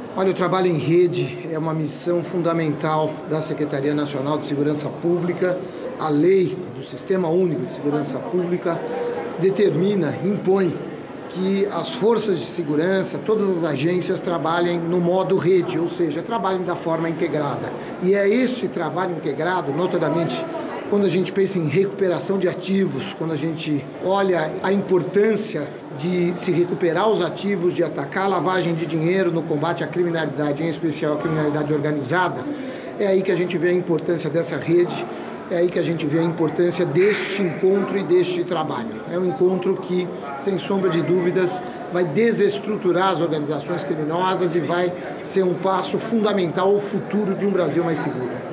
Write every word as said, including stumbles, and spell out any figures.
Olha, o trabalho em rede é uma missão fundamental da Secretaria Nacional de Segurança Pública. A lei do Sistema Único de Segurança Pública determina, impõe que as forças de segurança, todas as agências trabalhem no modo rede, ou seja, trabalhem da forma integrada. E é esse trabalho integrado, notadamente, quando a gente pensa em recuperação de ativos, quando a gente olha a importância de se recuperar os ativos, de atacar a lavagem de dinheiro no combate à criminalidade, em especial à criminalidade organizada, é aí que a gente vê a importância dessa rede, é aí que a gente vê a importância deste encontro e deste trabalho. É um encontro que, sem sombra de dúvidas, vai desestruturar as organizações criminosas e vai ser um passo fundamental ao futuro de um Brasil mais seguro.